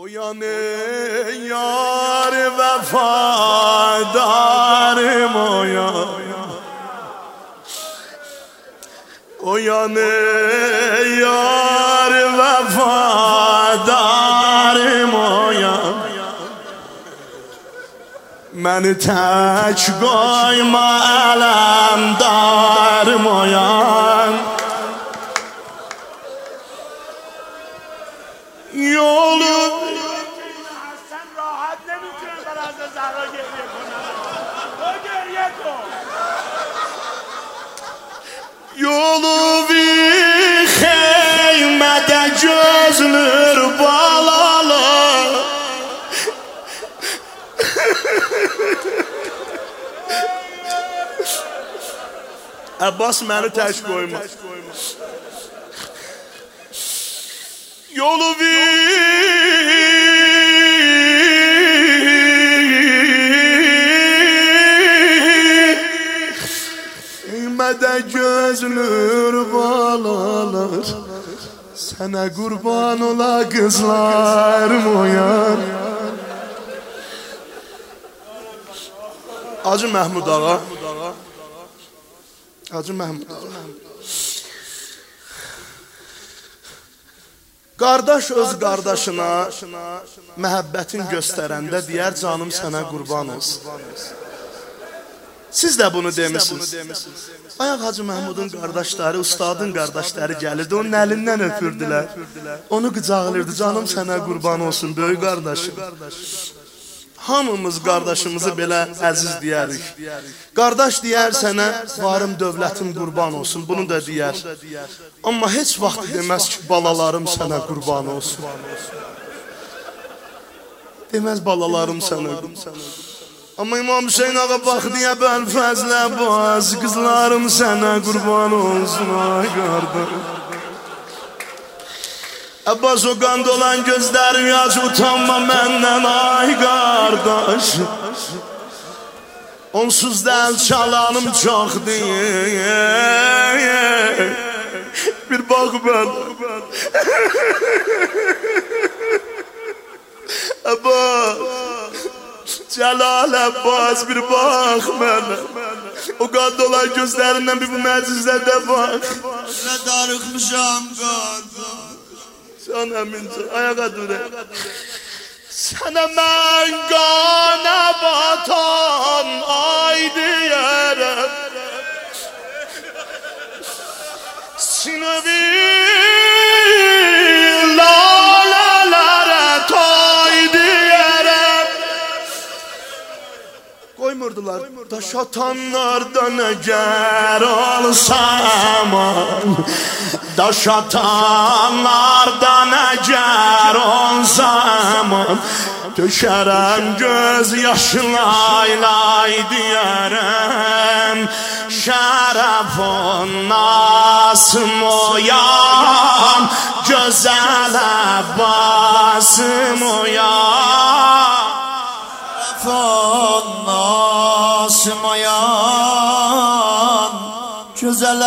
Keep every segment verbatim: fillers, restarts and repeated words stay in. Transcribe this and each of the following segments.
Uyan ey yar vefadarım uyan. Uyan ey yar vefadarım uyan. Məni tək qoyma ələmdarım uyan. Yolu sen rahat nemiyorsun biraz da zahra geriye konan. O geriye koy. Yolu bir xeymede gözlür balalı. Abbas məni tək qoyma. Yolu bilmede gözlür balalar. Sana kurban ola kızlarım uyan. Hacı Məhmud ağa. Hacı Məhmud ağa. Qardaş öz qardaşına məhəbbətin göstərəndə deyər canım sənə qurban olsun. Siz də bunu demişsiniz. Ayaq Hacı Məhmudun qardaşları, ustadın qardaşları gəlirdi, onun əlindən öpürdülər. Onu qıcaqlayırdı, canım sənə qurban olsun, böyük qardaşım. Hamımız qardaşımızı belə əziz deyərik. Qardaş deyər sənə, varım dövlətim qurban olsun, bunu da deyər. Amma heç vaxt deməz ki, balalarım sənə qurban olsun. Deməz balalarım sənə qurban olsun. Amma İmam Hüseyin ağa bax deyə bəl fəzlə baz, qızlarım sənə qurban olsun, ay qardaş. Abbas o qand olan gözlərim yaş, utanma məndən ay qardaş. Onsuz da əl çalanım çox deyir. Bir bax mən. Abbas, Cəlal Abbas bir bax mənə. O qand olan gözlərindən bir bu məcizədə bax. Nə darıxmışam qardaş. Can əminci, ayağa durə. Sənə mən qana batan ay deyərəm. Sinəvi lalələrə tay deyərəm. Qoymurdular. Daş atanlardan əgər olsam, daş atanlardan əgər olsam, tökərəm göz yaşlaylay deyərəm. Şərəfun nasım oyan, gözəl Abbasım oyan. Şərəfun nasım oyan, gözəl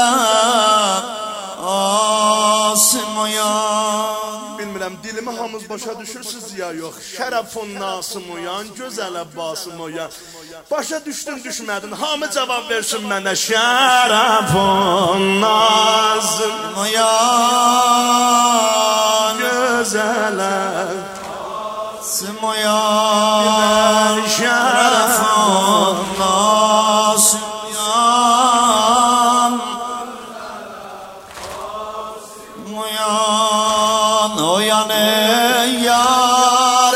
Abbasım oyan. Bilmirəm, dilimi hamız başa düşürsünüz ya yox. Şərəfun nasım oyan, gözəl Abbasım oyan. Başa düşdün, düşmədin, hamı cavab versin mənə. Şərəfun nasım oyan, gözəl Abbasım oyan. Şərəfun nasım oyan, oyan, oyan ey yar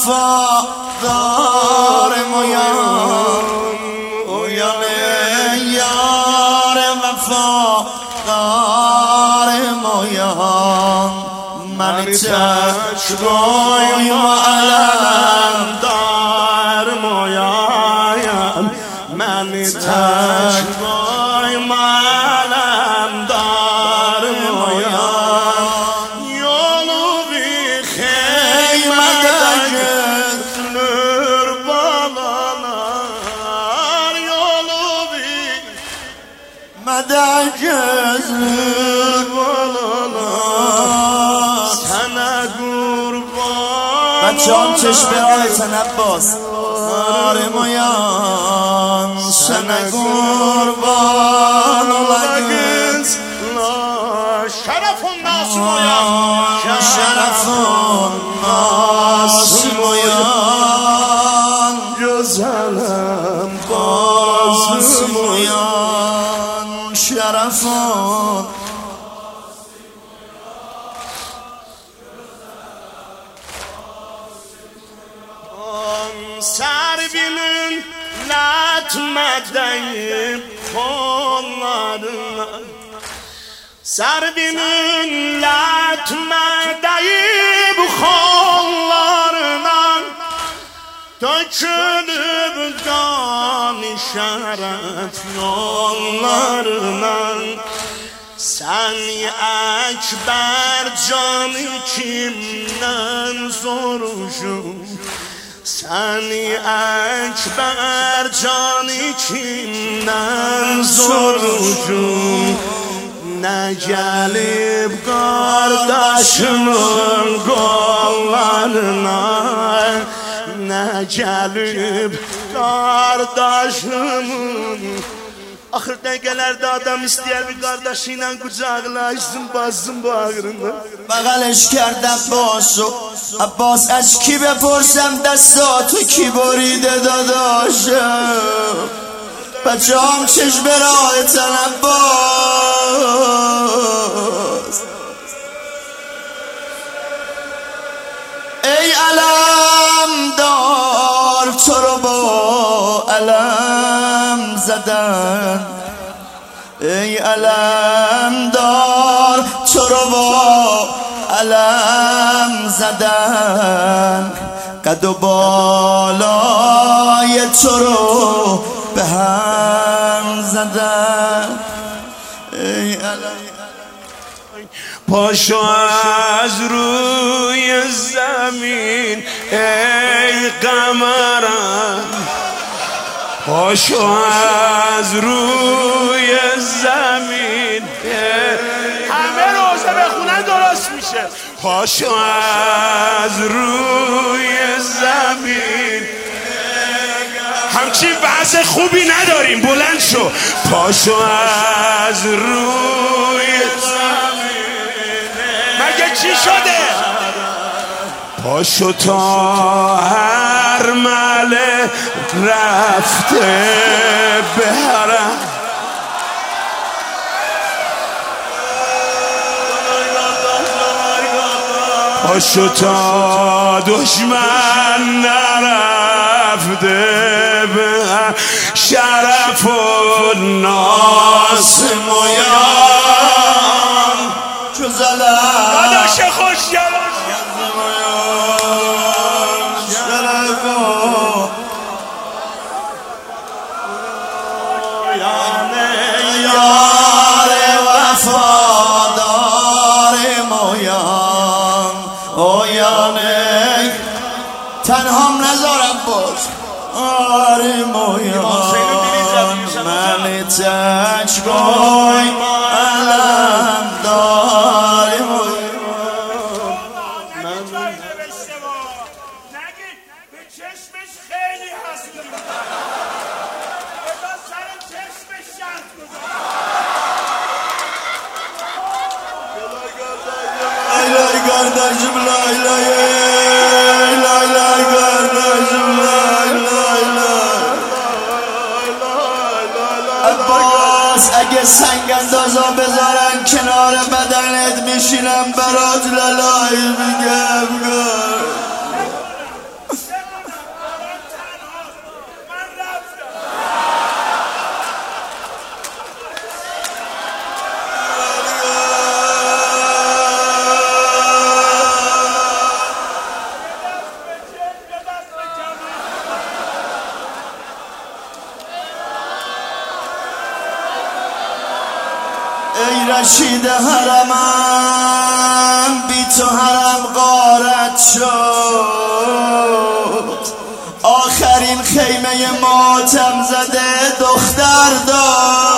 vefadarım uyan. Uyan ey yar vefadarım uyan. Məni tək qoyma ələmdarım uyan. Məni tək qoyma ələmdarım uyan. Yolu bir xeymədə gözlür balalar. Yolu bir mədə gözlür balalar. Sənə qurban بچه‌ام چشم آیتن عباس نار مایان سنه قربان لگز شرف الناس مایان شرف الناس مایان güzelim باز مایان شرف Servimin natmedeyim kollarına Servimin natmedeyim kollarına Dökülüp kan-ı şeref yollarına Sen ekber canı kimden soruşum Seni ekber canı kimden soruşum Ne gelip kardeşimin kollarına Ne gelip kardeşimin Axır dəqiqələrdə adam istəyər bir qardaşı ilə qucaqlaşsın, bassın bağrına بغلش کردم باشو عباس از کی بپرسم دستاتو کی بریده داداشم بچه هم چشم راهتن عباس ای علم دار تو رو با علم زدن ای علم دار تو رو با علم زدن قد و بالای تو رو به هم زدن ای علم پاشو از روی زمین ای قمرم پاشو از روی زمین همه روزه بخونن درست میشه پاشو از روی زمین همچین بحث خوبی نداریم بلند شو پاشو از روی زمین مگه چی شده؟ پاشو تا هر مله رفته به حرم پاشو تا دشمن نرفته به شرف الناس مایان چو زلم داداش خوشگل یار وفادار مایان اویانه تنهام نذارم باز آره مایان من تک بای علم دار مایان نگید به چشمش خیلی حسودی بذار سر چشمش شرط لای لای گردشم لای لای لای لای گردشم لای لای لای عباس اگه سنگ اندازا بذارن کنار بدنت میشینم برات لالای میگم گر ای رشید حرمم بی تو حرم غارت شد آخرین خیمه ماتم زده دختر دار